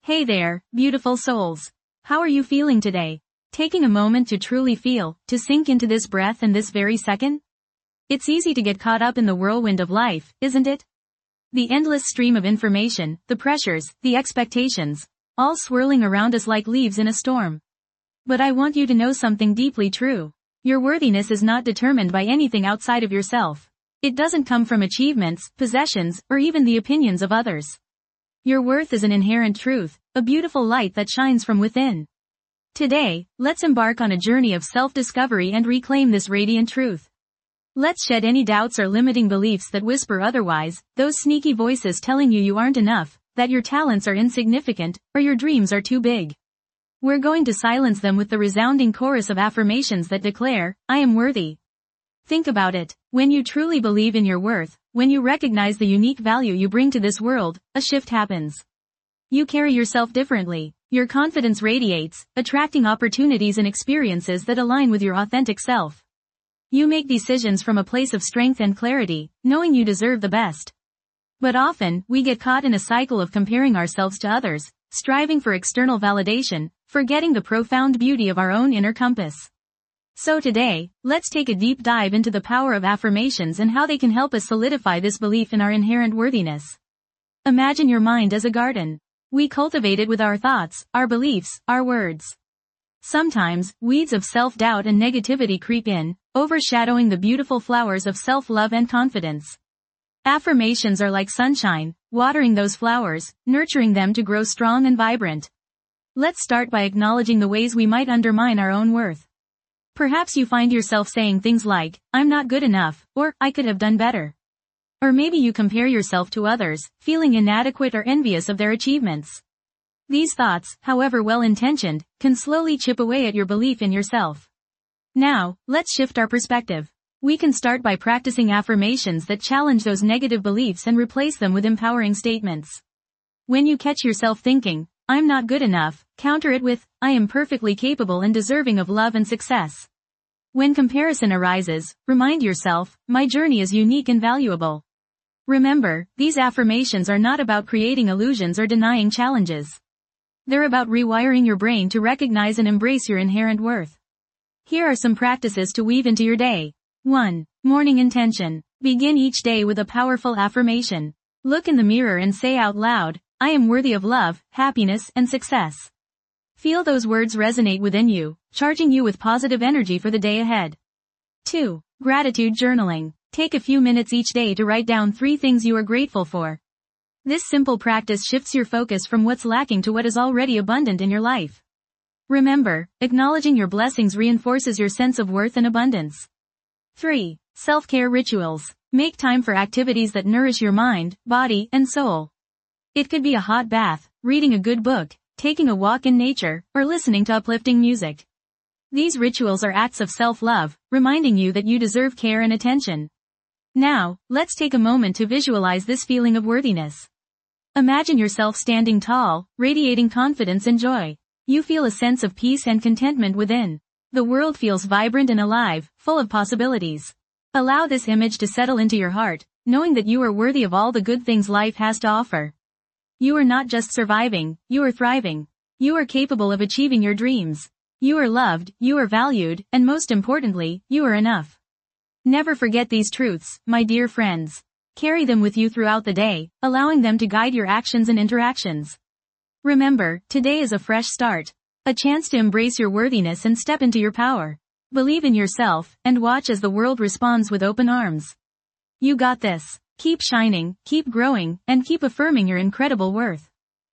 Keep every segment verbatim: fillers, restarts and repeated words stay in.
Hey there, beautiful souls. How are you feeling today? Taking a moment to truly feel, to sink into this breath and this very second? It's easy to get caught up in the whirlwind of life, isn't it? The endless stream of information, the pressures, the expectations, all swirling around us like leaves in a storm. But I want you to know something deeply true. Your worthiness is not determined by anything outside of yourself. It doesn't come from achievements, possessions, or even the opinions of others. Your worth is an inherent truth, a beautiful light that shines from within. Today, let's embark on a journey of self-discovery and reclaim this radiant truth. Let's shed any doubts or limiting beliefs that whisper otherwise, those sneaky voices telling you you aren't enough, that your talents are insignificant, or your dreams are too big. We're going to silence them with the resounding chorus of affirmations that declare, I am worthy. Think about it. When you truly believe in your worth, when you recognize the unique value you bring to this world, a shift happens. You carry yourself differently. Your confidence radiates, attracting opportunities and experiences that align with your authentic self. You make decisions from a place of strength and clarity, knowing you deserve the best. But often, we get caught in a cycle of comparing ourselves to others, striving for external validation, forgetting the profound beauty of our own inner compass. So today, let's take a deep dive into the power of affirmations and how they can help us solidify this belief in our inherent worthiness. Imagine your mind as a garden. We cultivate it with our thoughts, our beliefs, our words. Sometimes, weeds of self-doubt and negativity creep in, overshadowing the beautiful flowers of self-love and confidence. Affirmations are like sunshine, watering those flowers, nurturing them to grow strong and vibrant. Let's start by acknowledging the ways we might undermine our own worth. Perhaps you find yourself saying things like, I'm not good enough, or, I could have done better. Or maybe you compare yourself to others, feeling inadequate or envious of their achievements. These thoughts, however well-intentioned, can slowly chip away at your belief in yourself. Now, let's shift our perspective. We can start by practicing affirmations that challenge those negative beliefs and replace them with empowering statements. When you catch yourself thinking, I'm not good enough, counter it with, I am perfectly capable and deserving of love and success. When comparison arises, remind yourself, my journey is unique and valuable. Remember, these affirmations are not about creating illusions or denying challenges. They're about rewiring your brain to recognize and embrace your inherent worth. Here are some practices to weave into your day. one. Morning intention. Begin each day with a powerful affirmation. Look in the mirror and say out loud, I am worthy of love, happiness, and success. Feel those words resonate within you, charging you with positive energy for the day ahead. two. Gratitude journaling. Take a few minutes each day to write down three things you are grateful for. This simple practice shifts your focus from what's lacking to what is already abundant in your life. Remember, acknowledging your blessings reinforces your sense of worth and abundance. three. Self-care rituals. Make time for activities that nourish your mind, body, and soul. It could be a hot bath, reading a good book, taking a walk in nature, or listening to uplifting music. These rituals are acts of self-love, reminding you that you deserve care and attention. Now, let's take a moment to visualize this feeling of worthiness. Imagine yourself standing tall, radiating confidence and joy. You feel a sense of peace and contentment within. The world feels vibrant and alive, full of possibilities. Allow this image to settle into your heart, knowing that you are worthy of all the good things life has to offer. You are not just surviving, you are thriving. You are capable of achieving your dreams. You are loved, you are valued, and most importantly, you are enough. Never forget these truths, my dear friends. Carry them with you throughout the day, allowing them to guide your actions and interactions. Remember, today is a fresh start. A chance to embrace your worthiness and step into your power. Believe in yourself, and watch as the world responds with open arms. You got this. Keep shining, keep growing, and keep affirming your incredible worth.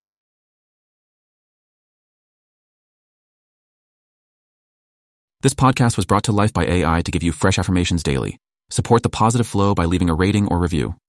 This podcast was brought to life by A I to give you fresh affirmations daily. Support the positive flow by leaving a rating or review.